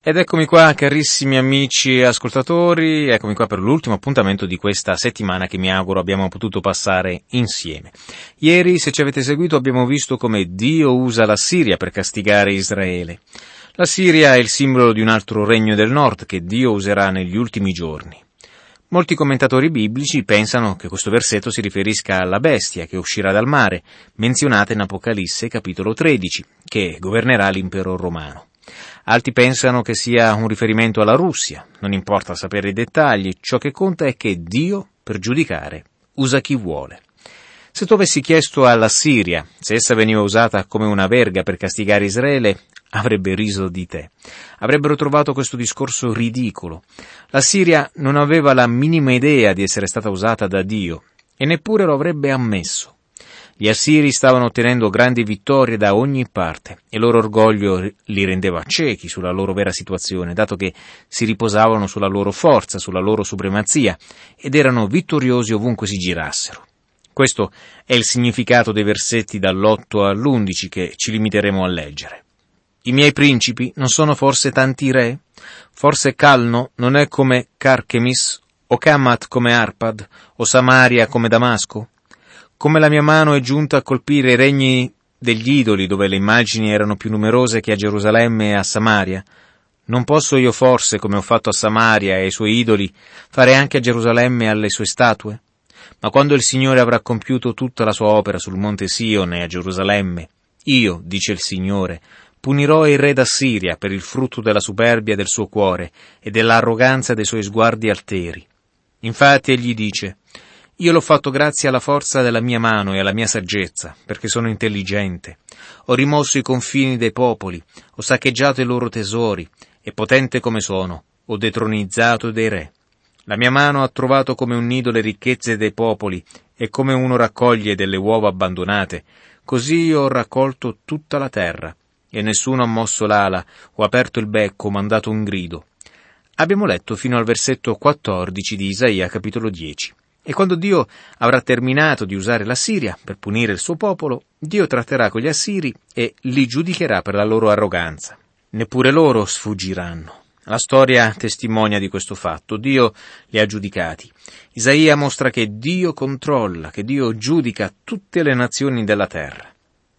Ed eccomi qua, carissimi amici e ascoltatori, eccomi qua per l'ultimo appuntamento di questa settimana che mi auguro abbiamo potuto passare insieme. Ieri, se ci avete seguito, abbiamo visto come Dio usa la Siria per castigare Israele. La Siria è il simbolo di un altro regno del nord che Dio userà negli ultimi giorni. Molti commentatori biblici pensano che questo versetto si riferisca alla bestia che uscirà dal mare, menzionata in Apocalisse capitolo 13, che governerà l'impero romano. Altri pensano che sia un riferimento alla Russia, non importa sapere i dettagli, ciò che conta è che Dio, per giudicare, usa chi vuole. Se tu avessi chiesto alla Siria se essa veniva usata come una verga per castigare Israele, avrebbe riso di te. Avrebbero trovato questo discorso ridicolo. La Siria non aveva la minima idea di essere stata usata da Dio, e neppure lo avrebbe ammesso. Gli assiri stavano ottenendo grandi vittorie da ogni parte e il loro orgoglio li rendeva ciechi sulla loro vera situazione, dato che si riposavano sulla loro forza, sulla loro supremazia ed erano vittoriosi ovunque si girassero. Questo è il significato dei versetti dall'8 all'11 che ci limiteremo a leggere. I miei principi non sono forse tanti re? Forse Calno non è come Carchemis, o Kamat come Arpad, o Samaria come Damasco? Come la mia mano è giunta a colpire i regni degli idoli dove le immagini erano più numerose che a Gerusalemme e a Samaria, non posso io forse, come ho fatto a Samaria e ai suoi idoli, fare anche a Gerusalemme e alle sue statue? Ma quando il Signore avrà compiuto tutta la sua opera sul monte Sion e a Gerusalemme, io, dice il Signore, punirò il re d'Assiria per il frutto della superbia del suo cuore e dell'arroganza dei suoi sguardi alteri. Infatti egli dice: io l'ho fatto grazie alla forza della mia mano e alla mia saggezza, perché sono intelligente. Ho rimosso i confini dei popoli, ho saccheggiato i loro tesori, e potente come sono, ho detronizzato dei re. La mia mano ha trovato come un nido le ricchezze dei popoli, e come uno raccoglie delle uova abbandonate, così io ho raccolto tutta la terra, e nessuno ha mosso l'ala, o aperto il becco, o mandato un grido. Abbiamo letto fino al versetto 14 di Isaia capitolo 10. E quando Dio avrà terminato di usare la Siria per punire il suo popolo, Dio tratterà con gli assiri e li giudicherà per la loro arroganza. Neppure loro sfuggiranno. La storia testimonia di questo fatto. Dio li ha giudicati. Isaia mostra che Dio controlla, che Dio giudica tutte le nazioni della terra.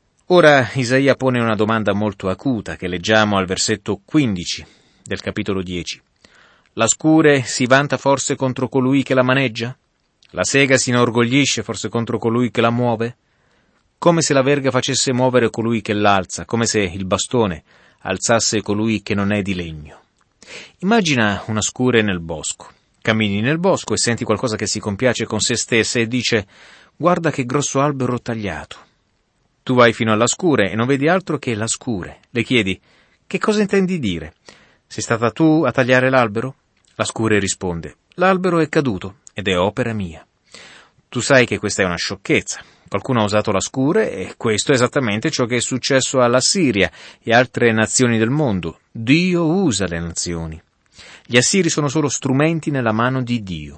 Ora Isaia pone una domanda molto acuta che leggiamo al versetto 15 del capitolo 10. La scure si vanta forse contro colui che la maneggia? La sega si inorgoglisce forse contro colui che la muove? Come se la verga facesse muovere colui che l'alza, come se il bastone alzasse colui che non è di legno. Immagina una scure nel bosco. Cammini nel bosco e senti qualcosa che si compiace con se stessa e dice: guarda che grosso albero tagliato. Tu vai fino alla scure e non vedi altro che la scure. Le chiedi: che cosa intendi dire? Sei stata tu a tagliare l'albero? La scure risponde: l'albero è caduto ed è opera mia. Tu sai che questa è una sciocchezza. Qualcuno ha usato la scure e questo è esattamente ciò che è successo alla Siria e altre nazioni del mondo. Dio usa le nazioni. Gli assiri sono solo strumenti nella mano di Dio.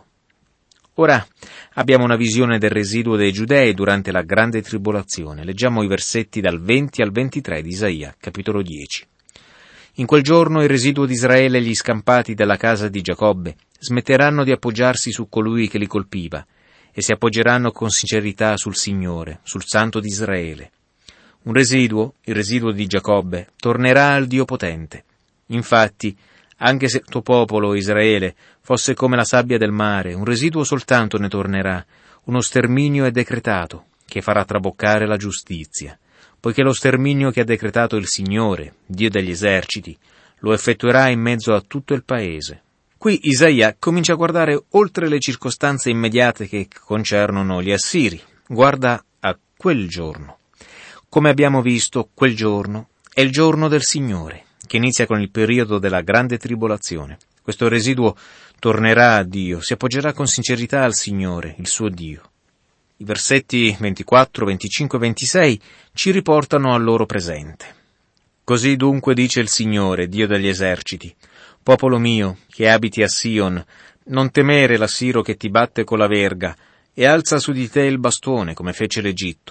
Ora abbiamo una visione del residuo dei giudei durante la grande tribolazione. Leggiamo i versetti dal 20 al 23 di Isaia, capitolo 10. In quel giorno il residuo di Israele e gli scampati della casa di Giacobbe smetteranno di appoggiarsi su colui che li colpiva e si appoggeranno con sincerità sul Signore, sul Santo di Israele. Un residuo, il residuo di Giacobbe, tornerà al Dio potente. Infatti, anche se il tuo popolo, Israele, fosse come la sabbia del mare, un residuo soltanto ne tornerà, uno sterminio è decretato, che farà traboccare la giustizia. Poiché lo sterminio che ha decretato il Signore, Dio degli eserciti, lo effettuerà in mezzo a tutto il paese. Qui Isaia comincia a guardare oltre le circostanze immediate che concernono gli assiri. Guarda a quel giorno. Come abbiamo visto, quel giorno è il giorno del Signore, che inizia con il periodo della grande tribolazione. Questo residuo tornerà a Dio, si appoggerà con sincerità al Signore, il suo Dio. I versetti 24, 25 e 26 ci riportano al loro presente. Così dunque dice il Signore, Dio degli eserciti: popolo mio, che abiti a Sion, non temere l'assiro che ti batte con la verga e alza su di te il bastone, come fece l'Egitto.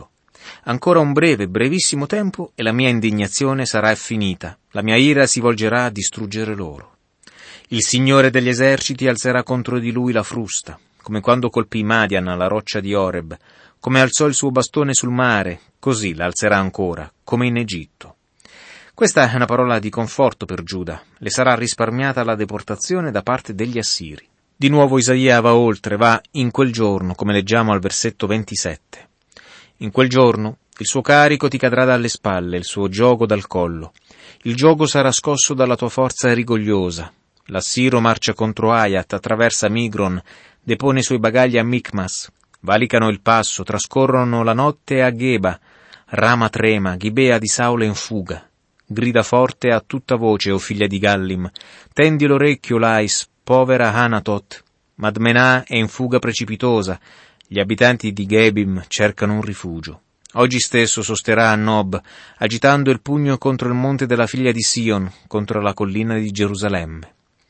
Ancora un breve, brevissimo tempo e la mia indignazione sarà finita, la mia ira si volgerà a distruggere loro. Il Signore degli eserciti alzerà contro di lui la frusta, come quando colpì Madian alla roccia di Oreb, come alzò il suo bastone sul mare, così l'alzerà ancora, come in Egitto. Questa è una parola di conforto per Giuda, le sarà risparmiata la deportazione da parte degli Assiri. Di nuovo Isaia va oltre, va in quel giorno, come leggiamo al versetto 27. In quel giorno il suo carico ti cadrà dalle spalle, il suo giogo dal collo. Il giogo sarà scosso dalla tua forza rigogliosa. L'Assiro marcia contro Ayat, attraversa Migron, depone i suoi bagagli a Micmas. Valicano il passo, trascorrono la notte a Geba. Rama trema, Gibea di Saule in fuga. Grida forte a tutta voce, o figlia di Gallim. Tendi l'orecchio, Lais, povera Anatot. Madmenà è in fuga precipitosa. Gli abitanti di Gebim cercano un rifugio. Oggi stesso sosterrà a Nob, agitando il pugno contro il monte della figlia di Sion, contro la collina di Gerusalemme.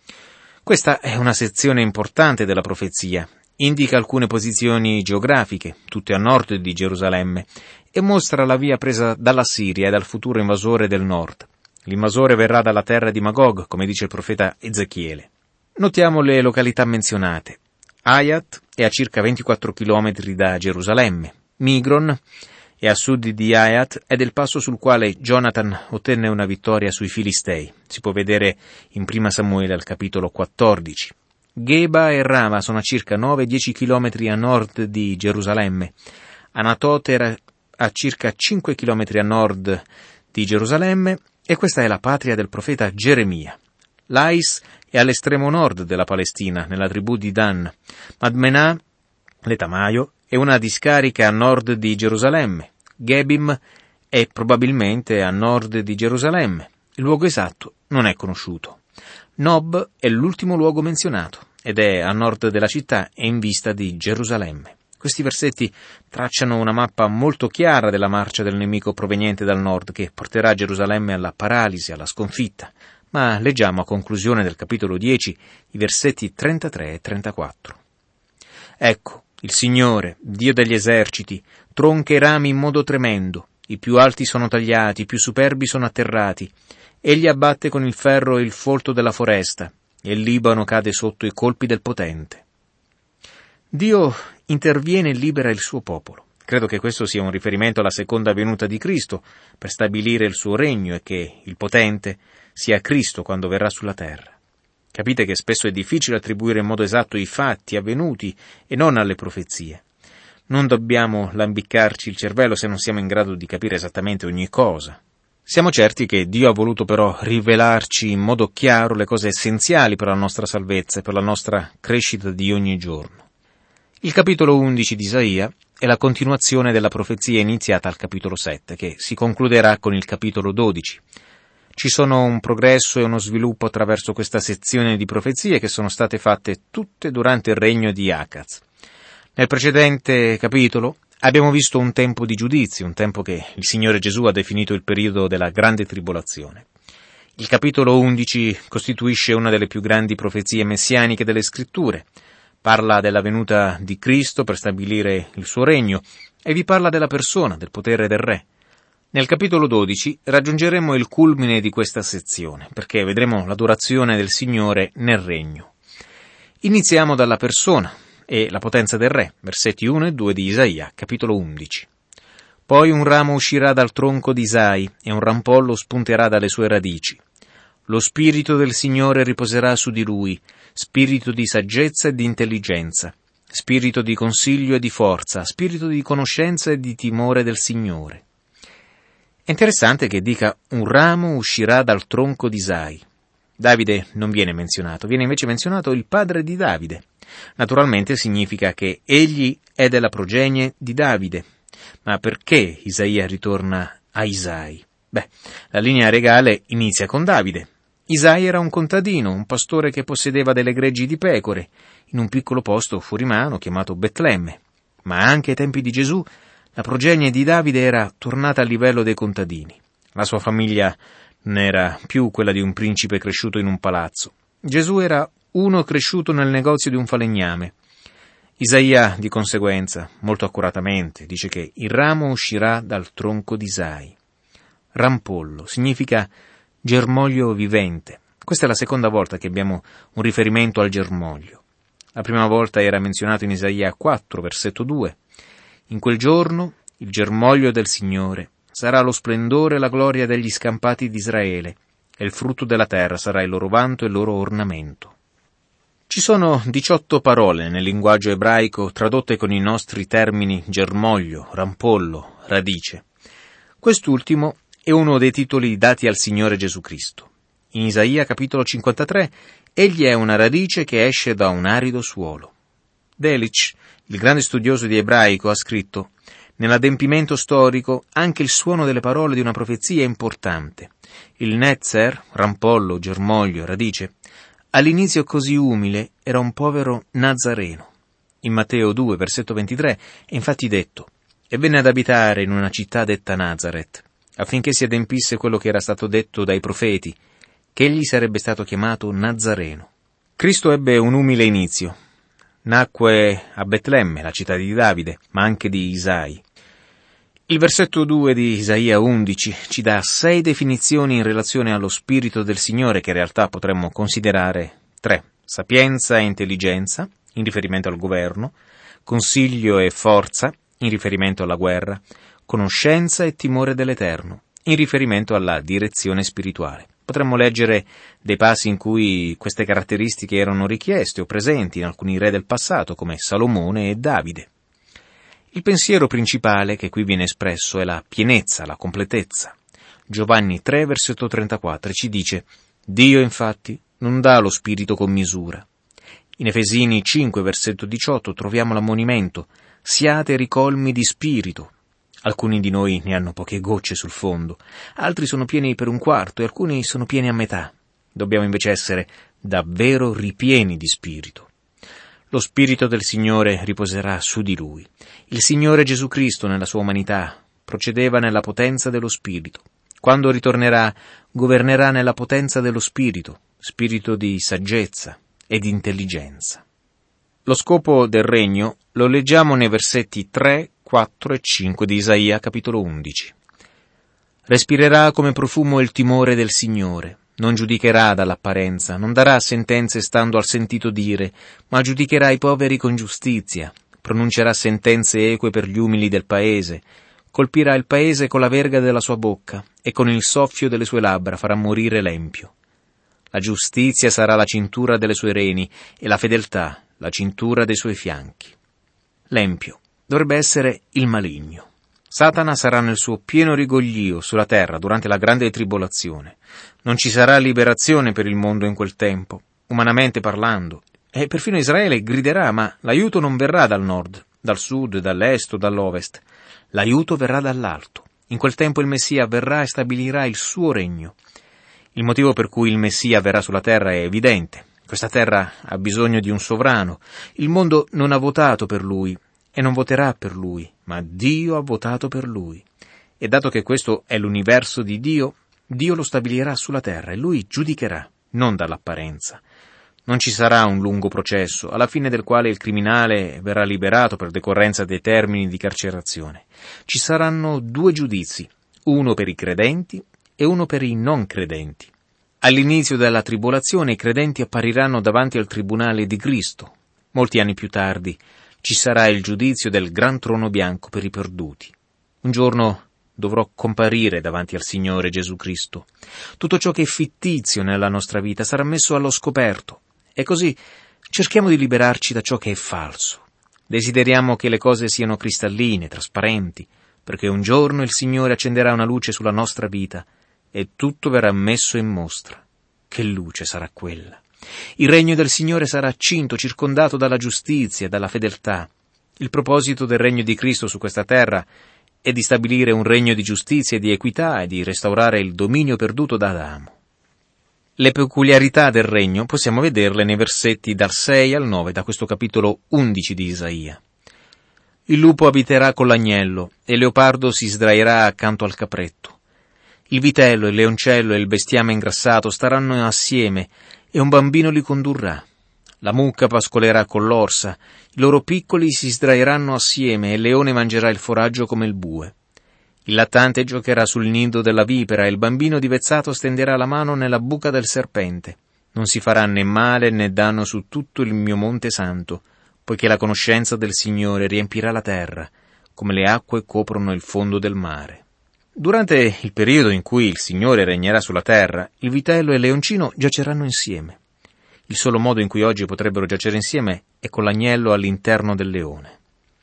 Questa è una sezione importante della profezia. Indica alcune posizioni geografiche, tutte a nord di Gerusalemme, e mostra la via presa dalla Siria e dal futuro invasore del nord. L'invasore verrà dalla terra di Magog, come dice il profeta Ezechiele. Notiamo le località menzionate. Ayat è a circa 24 km da Gerusalemme. Migron è a sud di Ayat ed è il passo sul quale Jonathan ottenne una vittoria sui Filistei. Si può vedere in 1 Samuele al capitolo 14. Geba e Rama sono a circa 9-10 km a nord di Gerusalemme. Anatot era a circa 5 km a nord di Gerusalemme e questa è la patria del profeta Geremia. Lais è all'estremo nord della Palestina, nella tribù di Dan. Madmenà, l'Etamaio, è una discarica a nord di Gerusalemme. Gebim è probabilmente a nord di Gerusalemme. Il luogo esatto non è conosciuto. Nob è l'ultimo luogo menzionato ed è a nord della città e in vista di Gerusalemme. Questi versetti tracciano una mappa molto chiara della marcia del nemico proveniente dal nord che porterà Gerusalemme alla paralisi, alla sconfitta. Ma leggiamo a conclusione del capitolo 10 i versetti 33 e 34. Ecco, il Signore, Dio degli eserciti, tronca i rami in modo tremendo, i più alti sono tagliati, i più superbi sono atterrati. Egli abbatte con il ferro il folto della foresta, e il Libano cade sotto i colpi del potente. Dio interviene e libera il suo popolo. Credo che questo sia un riferimento alla seconda venuta di Cristo, per stabilire il suo regno e che il potente sia Cristo quando verrà sulla terra. Capite che spesso è difficile attribuire in modo esatto i fatti avvenuti e non alle profezie. Non dobbiamo lambiccarci il cervello se non siamo in grado di capire esattamente ogni cosa. Siamo certi che Dio ha voluto però rivelarci in modo chiaro le cose essenziali per la nostra salvezza e per la nostra crescita di ogni giorno. Il capitolo 11 di Isaia è la continuazione della profezia iniziata al capitolo 7, che si concluderà con il capitolo 12. Ci sono un progresso e uno sviluppo attraverso questa sezione di profezie che sono state fatte tutte durante il regno di Acaz. Nel precedente capitolo abbiamo visto un tempo di giudizio, un tempo che il Signore Gesù ha definito il periodo della grande tribolazione. Il capitolo 11 costituisce una delle più grandi profezie messianiche delle Scritture. Parla della venuta di Cristo per stabilire il suo regno e vi parla della persona, del potere del Re. Nel capitolo 12 raggiungeremo il culmine di questa sezione, perché vedremo l'adorazione del Signore nel regno. Iniziamo dalla persona e la potenza del Re, versetti 1 e 2 di Isaia, capitolo 11. Poi un ramo uscirà dal tronco di Isai e un rampollo spunterà dalle sue radici. Lo spirito del Signore riposerà su di lui, spirito di saggezza e di intelligenza, spirito di consiglio e di forza, spirito di conoscenza e di timore del Signore. È interessante che dica un ramo uscirà dal tronco di Isai. Davide non viene menzionato, viene invece menzionato il padre di Davide. Naturalmente significa che egli è della progenie di Davide. Ma perché Isaia ritorna a Isai? La linea regale inizia con Davide. Isai era un contadino, un pastore che possedeva delle greggi di pecore, in un piccolo posto fuori mano chiamato Betlemme. Ma anche ai tempi di Gesù, la progenie di Davide era tornata al livello dei contadini. La sua famiglia non era più quella di un principe cresciuto in un palazzo. Gesù era uno cresciuto nel negozio di un falegname. Isaia, di conseguenza, molto accuratamente, dice che il ramo uscirà dal tronco di Isai. Rampollo significa germoglio vivente. Questa è la seconda volta che abbiamo un riferimento al germoglio. La prima volta era menzionato in Isaia 4, versetto 2. In quel giorno il germoglio del Signore sarà lo splendore e la gloria degli scampati di Israele, e il frutto della terra sarà il loro vanto e il loro ornamento. Ci sono 18 parole nel linguaggio ebraico tradotte con i nostri termini germoglio, rampollo, radice. Quest'ultimo è uno dei titoli dati al Signore Gesù Cristo. In Isaia capitolo 53, egli è una radice che esce da un arido suolo. Delitzsch, il grande studioso di ebraico, ha scritto: nell'adempimento storico anche il suono delle parole di una profezia è importante. Il netzer, rampollo, germoglio, radice, all'inizio così umile, era un povero Nazareno. In Matteo 2, versetto 23, è infatti detto: e venne ad abitare in una città detta Nazaret, affinché si adempisse quello che era stato detto dai profeti, che egli sarebbe stato chiamato Nazareno. Cristo ebbe un umile inizio. Nacque a Betlemme, la città di Davide, ma anche di Isai. Il versetto 2 di Isaia 11 ci dà 6 definizioni in relazione allo Spirito del Signore, che in realtà potremmo considerare 3. Sapienza e intelligenza, in riferimento al governo; consiglio e forza, in riferimento alla guerra; conoscenza e timore dell'Eterno, in riferimento alla direzione spirituale. Potremmo leggere dei passi in cui queste caratteristiche erano richieste o presenti in alcuni re del passato, come Salomone e Davide. Il pensiero principale che qui viene espresso è la pienezza, la completezza. Giovanni 3, versetto 34 ci dice: Dio infatti non dà lo spirito con misura. In Efesini 5, versetto 18 troviamo l'ammonimento: siate ricolmi di spirito. Alcuni di noi ne hanno poche gocce sul fondo, altri sono pieni per un quarto e alcuni sono pieni a metà. Dobbiamo invece essere davvero ripieni di spirito. Lo Spirito del Signore riposerà su di Lui. Il Signore Gesù Cristo, nella sua umanità, procedeva nella potenza dello Spirito. Quando ritornerà, governerà nella potenza dello Spirito, spirito di saggezza e di intelligenza. Lo scopo del regno lo leggiamo nei versetti 3, 4 e 5 di Isaia, capitolo 11. Respirerà come profumo il timore del Signore. Non giudicherà dall'apparenza, non darà sentenze stando al sentito dire, ma giudicherà i poveri con giustizia, pronuncerà sentenze eque per gli umili del paese, colpirà il paese con la verga della sua bocca e con il soffio delle sue labbra farà morire l'empio. La giustizia sarà la cintura delle sue reni e la fedeltà la cintura dei suoi fianchi. L'empio dovrebbe essere il maligno. Satana sarà nel suo pieno rigoglio sulla terra durante la grande tribolazione. Non ci sarà liberazione per il mondo in quel tempo, umanamente parlando, e perfino Israele griderà, ma l'aiuto non verrà dal nord, dal sud, dall'est o dall'ovest. L'aiuto verrà dall'alto. In quel tempo il Messia verrà e stabilirà il suo regno. Il motivo per cui il Messia verrà sulla terra è evidente. Questa terra ha bisogno di un sovrano. Il mondo non ha votato per lui e non voterà per lui, ma Dio ha votato per lui. E dato che questo è l'universo di Dio, Dio lo stabilirà sulla terra e lui giudicherà, non dall'apparenza. Non ci sarà un lungo processo, alla fine del quale il criminale verrà liberato per decorrenza dei termini di carcerazione. Ci saranno 2 giudizi, uno per i credenti e uno per i non credenti. All'inizio della tribolazione i credenti appariranno davanti al tribunale di Cristo. Molti anni più tardi ci sarà il giudizio del gran trono bianco per i perduti. Un giorno dovrò comparire davanti al Signore Gesù Cristo. Tutto ciò che è fittizio nella nostra vita sarà messo allo scoperto. E così cerchiamo di liberarci da ciò che è falso. Desideriamo che le cose siano cristalline, trasparenti, perché un giorno il Signore accenderà una luce sulla nostra vita e tutto verrà messo in mostra. Che luce sarà quella! Il regno del Signore sarà cinto, circondato dalla giustizia, dalla fedeltà. Il proposito del regno di Cristo su questa terra è di stabilire un regno di giustizia e di equità e di restaurare il dominio perduto da Adamo. Le peculiarità del regno possiamo vederle nei versetti dal 6 al 9 da questo capitolo 11 di Isaia. Il lupo abiterà con l'agnello e il leopardo si sdraierà accanto al capretto. Il vitello, il leoncello e il bestiame ingrassato staranno assieme e un bambino li condurrà. La mucca pascolerà con l'orsa, i loro piccoli si sdraieranno assieme e il leone mangerà il foraggio come il bue. Il lattante giocherà sul nido della vipera e il bambino divezzato stenderà la mano nella buca del serpente. Non si farà né male né danno su tutto il mio monte santo, poiché la conoscenza del Signore riempirà la terra, come le acque coprono il fondo del mare. Durante il periodo in cui il Signore regnerà sulla terra, il vitello e il leoncino giaceranno insieme. Il solo modo in cui oggi potrebbero giacere insieme è con l'agnello all'interno del leone.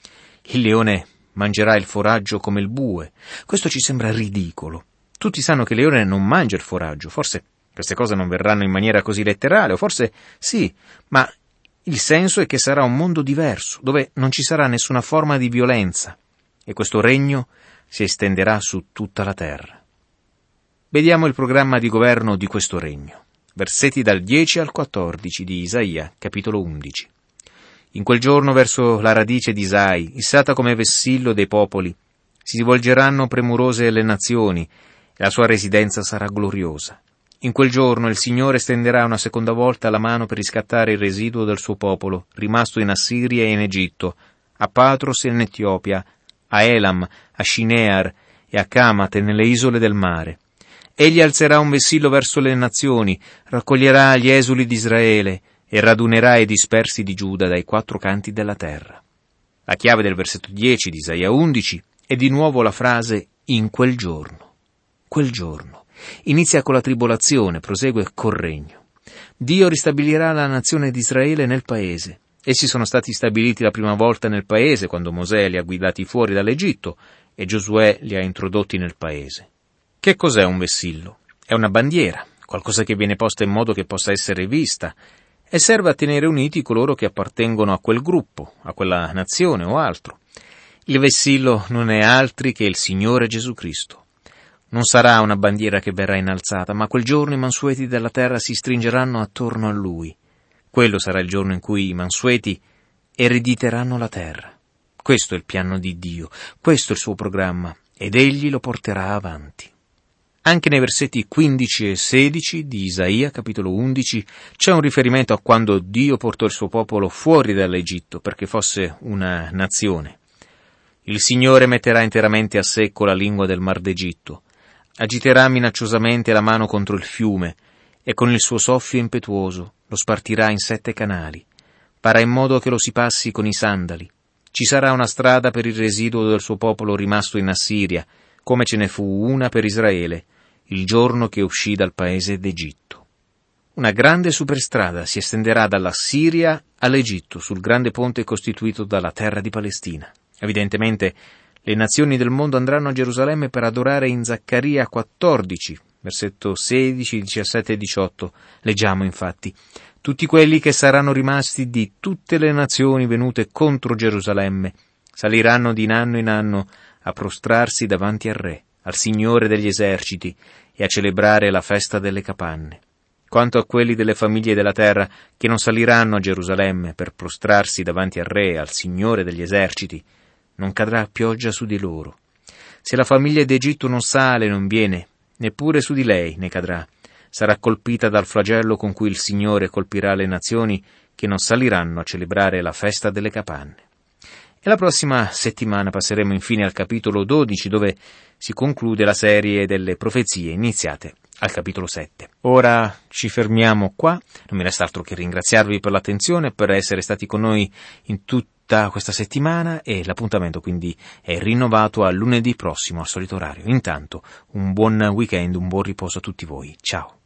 Il leone mangerà il foraggio come il bue. Questo ci sembra ridicolo. Tutti sanno che il leone non mangia il foraggio, forse queste cose non verranno in maniera così letterale, o forse sì, ma il senso è che sarà un mondo diverso, dove non ci sarà nessuna forma di violenza, e questo regno si estenderà su tutta la terra. Vediamo il programma di governo di questo regno. Versetti dal 10 al 14 di Isaia, capitolo 11. In quel giorno verso la radice di Isai, issata come vessillo dei popoli, si volgeranno premurose le nazioni, e la sua residenza sarà gloriosa. In quel giorno il Signore stenderà una seconda volta la mano per riscattare il residuo del suo popolo, rimasto in Assiria e in Egitto, a Patros e in Etiopia, a Elam, a Shinear e a Camate nelle isole del mare. Egli alzerà un vessillo verso le nazioni, raccoglierà gli esuli di Israele e radunerà i dispersi di Giuda dai quattro canti della terra. La chiave del versetto 10 di Isaia 11 è di nuovo la frase «in quel giorno». Quel giorno. Inizia con la tribolazione, prosegue col regno. Dio ristabilirà la nazione di Israele nel paese. Essi sono stati stabiliti la prima volta nel paese quando Mosè li ha guidati fuori dall'Egitto e Giosuè li ha introdotti nel paese. Che cos'è un vessillo? È una bandiera, qualcosa che viene posta in modo che possa essere vista, e serve a tenere uniti coloro che appartengono a quel gruppo, a quella nazione o altro. Il vessillo non è altri che il Signore Gesù Cristo. Non sarà una bandiera che verrà innalzata, ma quel giorno i mansueti della terra si stringeranno attorno a Lui. Quello sarà il giorno in cui i mansueti erediteranno la terra. Questo è il piano di Dio, questo è il suo programma, ed Egli lo porterà avanti. Anche nei versetti 15 e 16 di Isaia, capitolo 11, c'è un riferimento a quando Dio portò il suo popolo fuori dall'Egitto perché fosse una nazione. Il Signore metterà interamente a secco la lingua del Mar d'Egitto, agiterà minacciosamente la mano contro il fiume e con il suo soffio impetuoso lo spartirà in 7 canali, farà in modo che lo si passi con i sandali. Ci sarà una strada per il residuo del suo popolo rimasto in Assiria, come ce ne fu una per Israele, il giorno che uscì dal paese d'Egitto. Una grande superstrada si estenderà dalla Siria all'Egitto sul grande ponte costituito dalla terra di Palestina. Evidentemente, le nazioni del mondo andranno a Gerusalemme per adorare in Zaccaria 14, versetto 16, 17 e 18. Leggiamo infatti: tutti quelli che saranno rimasti di tutte le nazioni venute contro Gerusalemme saliranno di anno in anno a prostrarsi davanti al Re, al Signore degli eserciti, e a celebrare la festa delle capanne. Quanto a quelli delle famiglie della terra che non saliranno a Gerusalemme per prostrarsi davanti al Re, al Signore degli eserciti, non cadrà pioggia su di loro. Se la famiglia d'Egitto non sale, non viene, neppure su di lei ne cadrà. Sarà colpita dal flagello con cui il Signore colpirà le nazioni che non saliranno a celebrare la festa delle capanne. E la prossima settimana passeremo infine al capitolo 12, dove si conclude la serie delle profezie iniziate al capitolo 7. Ora ci fermiamo qua, non mi resta altro che ringraziarvi per l'attenzione, per essere stati con noi in tutta questa settimana, e l'appuntamento quindi è rinnovato a lunedì prossimo al solito orario. Intanto un buon weekend, un buon riposo a tutti voi. Ciao!